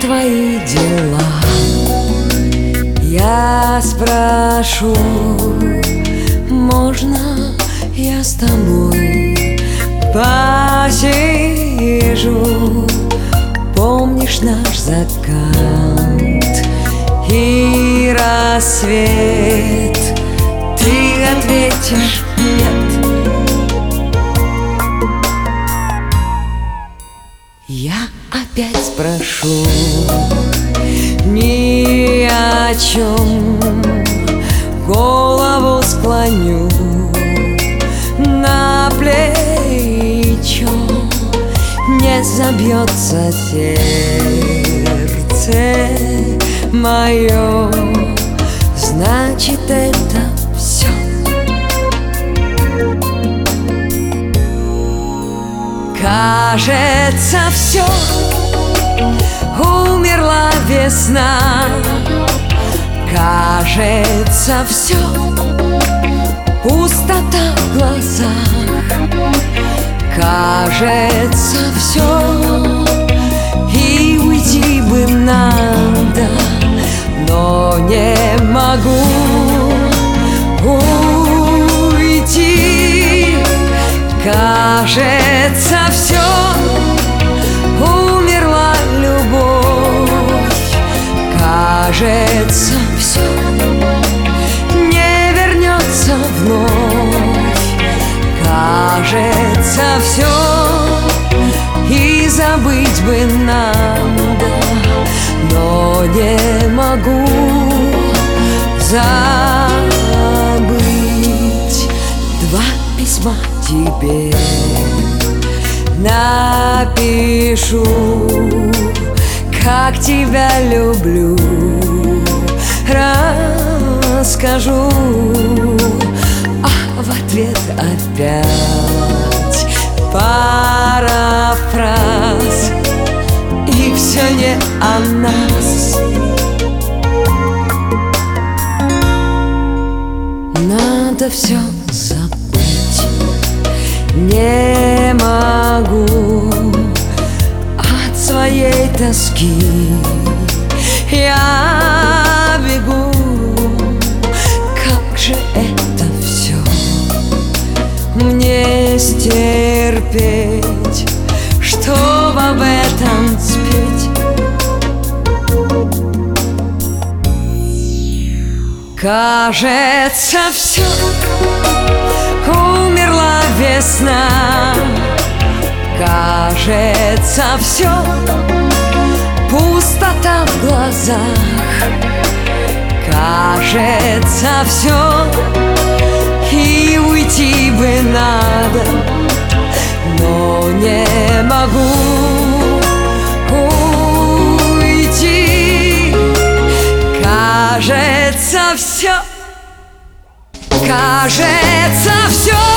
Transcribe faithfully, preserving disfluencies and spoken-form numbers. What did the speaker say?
твои дела? Я спрошу, можно я с тобой посижу? Помнишь наш закат и рассвет? Ты ответишь нет. Я опять спрошу ни о чем, голову склоню на плечо. Не забьется сердце мое, значит это все. Кажется, все, умерла весна. Кажется, все, пустота в глазах. Кажется, все, и уйти бы надо, но не могу уйти. Кажется, все, умерла любовь. Кажется, все, не вернется вновь. Кажется, все, и забыть бы надо, но не могу забыть. Два письма тебе напишу, как тебя люблю, расскажу. А в ответ опять парафраз, и все не о нас. Надо все забыть, не могу от своей тоски. Я бегу, как же это все мне стерпеть, чтоб об этом спеть? Кажется, все, умерла весна. Кажется, все, пустота в глазах. Кажется, все, и уйти бы надо, но не могу уйти. Кажется, все, кажется, все.